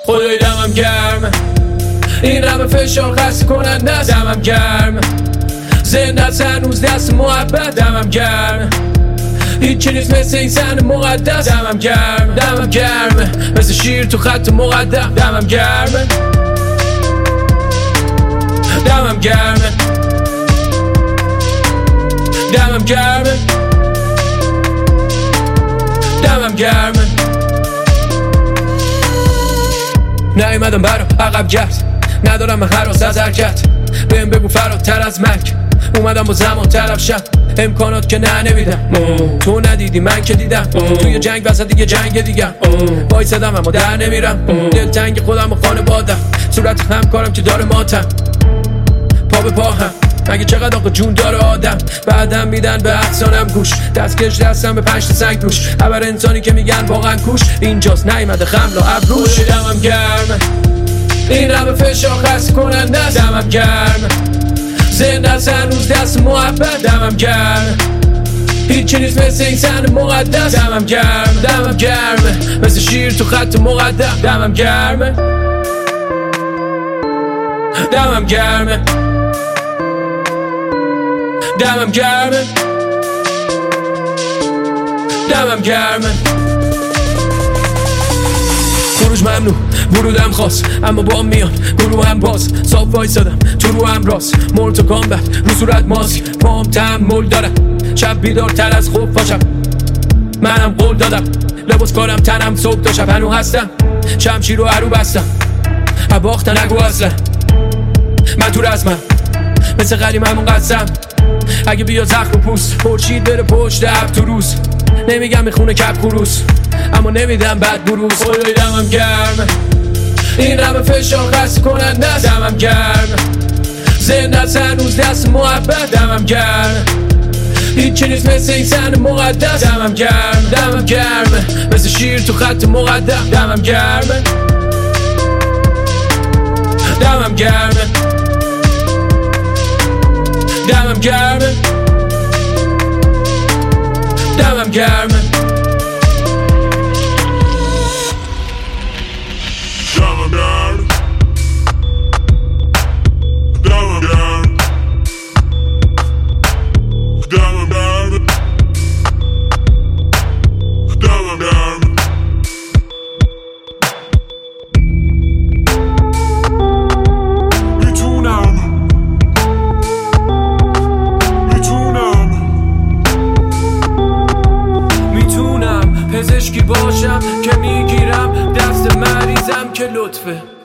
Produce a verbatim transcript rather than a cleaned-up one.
خدای دمم گرم، این همه فشار خسته کننده است. دمم گرم، زنده است هنوز دست محبت. دمم گرم، هیچی نیست مثل این زن مقدس. دمم گرم، دمم گرم، مثل شیر تو خط مقدم. دمم گرم، دمم گرم، دمم گرم، دمم گرم. نیومدم برا عقب گرد، ندارم من هراس از حرکت. بهم بگو فراتر از مرگ، اومدم با زمان طلب شم. امکانات که نه نمیدم، تو ندیدی من که دیدم. توی جنگ وسط دیگه جنگ دیگم، وایسادم اما در نمیرم. دل تنگ خودم و خانه بادم، صورت همکارم که داره ماتم. پا به پا هم مگه چقدر آقا جون داره آدم. بعدم میدن به افسانم گوش، دستکش دستم به پنج تا سنگ روش. خبر انسانی که میگن واقعا کوش، اینجاست نیومده خمل و ابروش. دمم گرم، این همه فشار خسته کننده است. دمم گرم، زنده است هنوز دست محبت. دمم گرم، هیچی نیست مثل این زن مقدس. دمم گرم، دمم گرم، مثل شیر تو خط مقدم. دمم گرم، دمم گرم، دمم گرم، دمم گرم. خروج ممنوع، ورودم خاص، اما با میان گروه هم باز. صاف وایسادم تو رو هم راست، مول تو کامبت رو صورت ماسک. پام تحمل دارم، شب بیدارتر از خوب باشم. منم قول دادم، لباس کارم تنم صبح تا شب. هنو هستم شمشیر رو عرو بستم، باختن نگو اصلا. من تو رسمم مثل قدیم همون قسم. اگه بیا زخم و پوست، پرچید بره پشت اب تو روز. نمیگم میخونه کپ خروس، اما نمیدم بد بروز. خدای دمم گرم، این همه فشار خسته کننده است. دمم گرم، زنده است هنوز دست محبت. دمم گرم، هیچی نیست مثل این زن مقدس. دمم گرم، دمم گرم، مثل شیر تو خط مقدم. دمم گرم، دمم گرم، دمم گرم، دمم گرم. پزشکی باشم که میگیرم دست مریضم که لطفه.